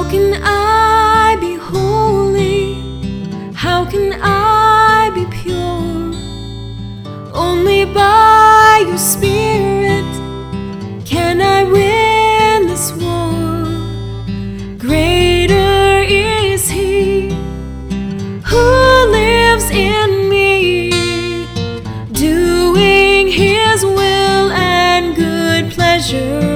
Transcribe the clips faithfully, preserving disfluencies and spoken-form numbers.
can I be holy? How can I be pure? Only by your Spirit can I win this war. Greater is He who lives in me, doing His will and good pleasure.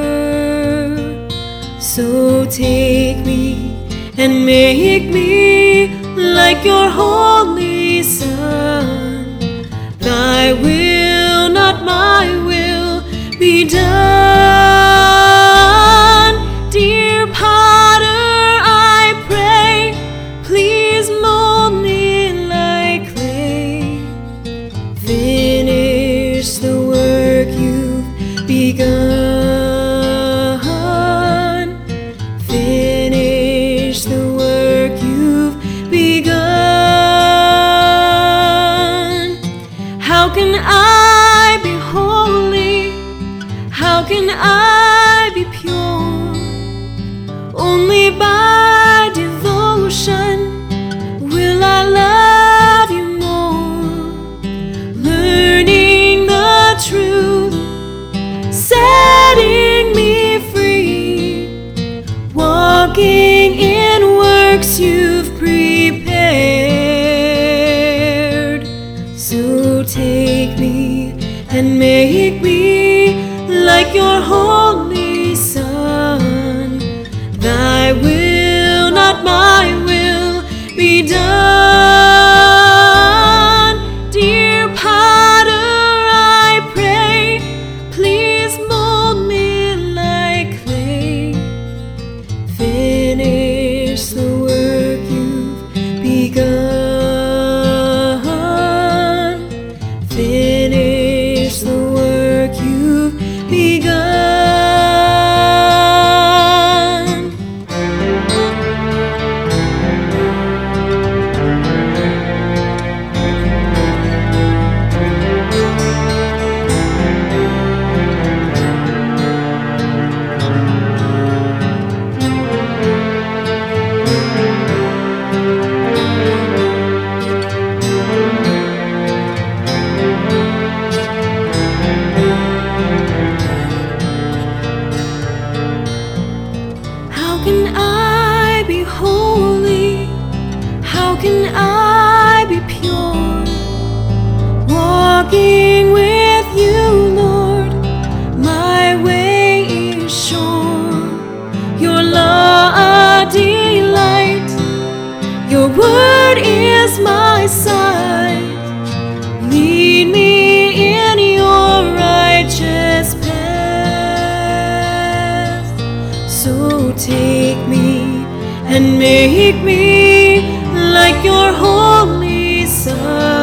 So take me and make me like your holy Son. Thy will, not my will, be done. Dear Potter, I pray, please mold me like clay. Finish the work you've begun. Finish the work you've begun. How can I be holy? How can I be pure? Only by devotion will I love you more. Learning the truth, setting me free, walking in works you've prepared. So take me and make me like your holy Son. Thy will, not my will, be done. Dear Potter, I pray, please mold me like clay. Finish the work you've begun. Finish the work you've begun. How can I be holy? How can I be pure? Walking with you, Lord, my way is sure. Your law a delight, your word is my sight. Lead me in your righteous path. So take me and make me like your holy Son.